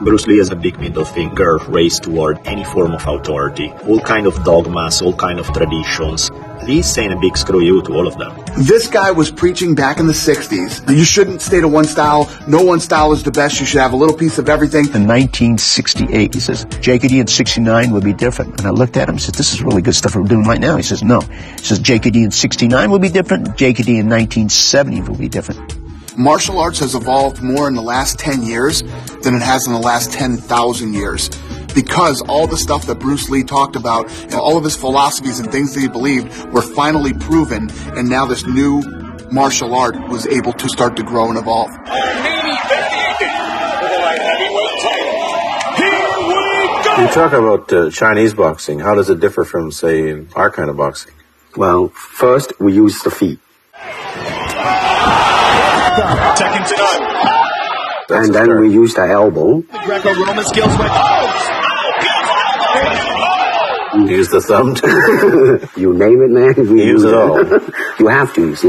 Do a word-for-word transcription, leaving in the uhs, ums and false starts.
Bruce Lee has a big middle finger raised toward any form of authority, all kind of dogmas, all kind of traditions. He's saying a big screw you to all of them. This guy was preaching back in the sixties. You shouldn't stay to one style. No one style is the best. You should have a little piece of everything. In nineteen sixty-eight, he says, J K D in sixty-nine would be different. And I looked at him and said, this is really good stuff we're doing right now. He says, no. He says, J K D in sixty-nine will be different. J K D in nineteen seventy will be different. Martial arts has evolved more in the last ten years than it has in the last ten thousand years. Because all the stuff that Bruce Lee talked about and all of his philosophies and things that he believed were finally proven, and now this new martial art was able to start to grow and evolve. You talk about uh, Chinese boxing. How does it differ from, say, our kind of boxing? Well, first we use the feet. Second to none. That's and then start. we use the elbow. The Greco-Roman skills went, oh! Use the thumb too. You name it, man. We use, use it all. You have to, you see.